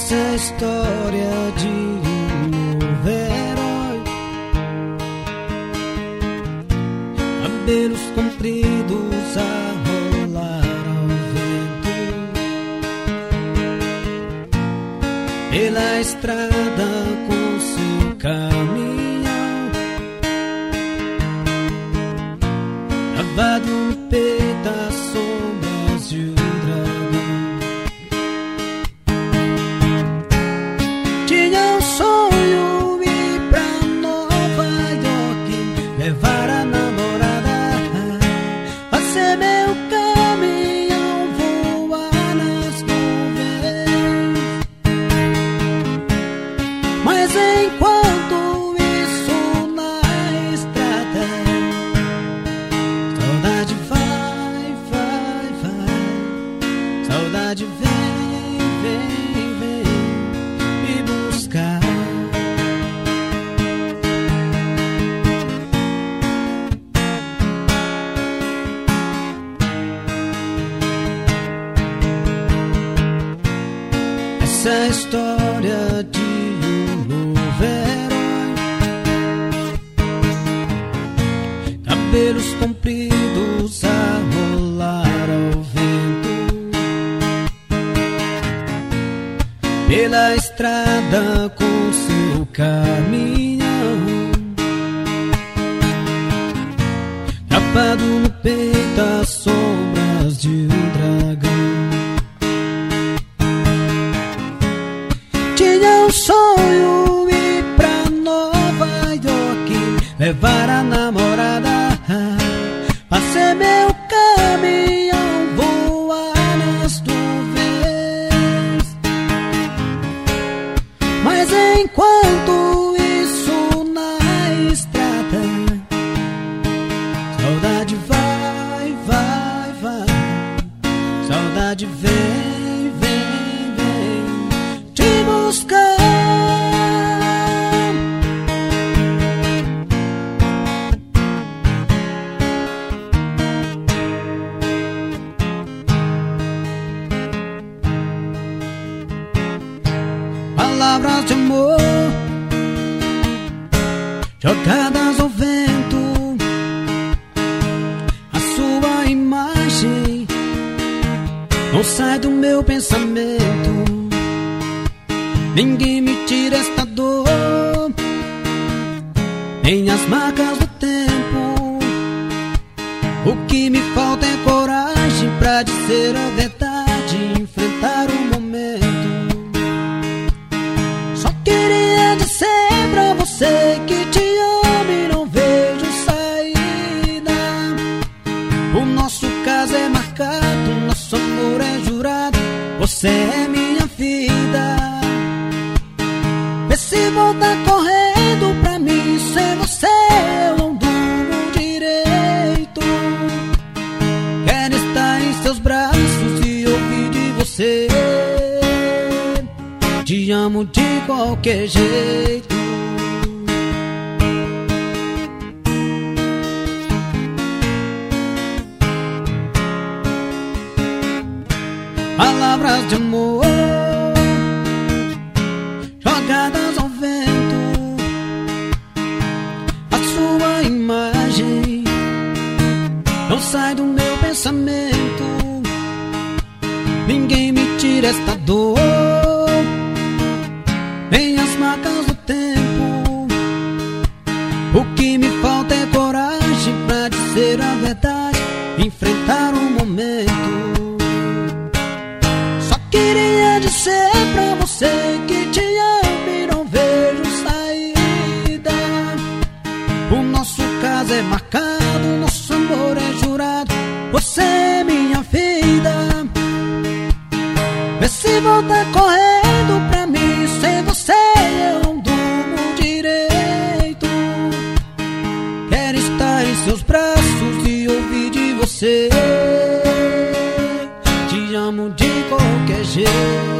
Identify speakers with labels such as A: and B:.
A: Essa é a história de um novo herói. Cabelos compridos a rolar ao vento pela estrada com seu caminhão, gravado no peito as sombras de um dragão. Tinha um sonho ir pra Nova York, levar a namorada, fazer meu caminhão voar nas nuvens. Mas enquanto isso na estrada, saudade vai, vai, vai, saudade vem, vem, vem me buscar. Essa é a história de um novo herói. Cabelos compridos a rolar ao vento pela estrada com seu caminhão, gravado no peito as sombras de um dragão. Tinha um sonho ir pra Nova York, levar a namorada, fazer meu caminhão voar nas nuvens. Mas enquanto isso na estrada, saudade vai, vai, vai, saudade vem, vem, vem te buscar. Palavras de amor jogadas ao vento, a sua imagem não sai do meu pensamento. Ninguém me tira esta dor, nem as marcas do tempo. O que me falta é coragem pra dizer a verdade, enfrentar o momento. Só queria dizer pra você que te amo e não vejo saída. O nosso caso é marcado, nosso amor é jurado, você é minha vida. Vê se volta correndo pra mim, sem você eu não durmo direito. Quero estar em seus braços e ouvir de você: te amo de qualquer jeito. Palavras de amor jogadas ao vento, a sua imagem não sai do meu pensamento. Ninguém me tira esta dor, nem as marcas do tempo. O que me falta é coragem pra dizer a verdade, enfrentar o momento. Só queria dizer pra você que te amo e não vejo saída. O nosso caso é marcado, nosso amor é jurado, você é minha vida. Vê se volta correndo pra mim, sem você eu não durmo direito. Quero estar em seus braços e ouvir de você: te amo de qualquer jeito.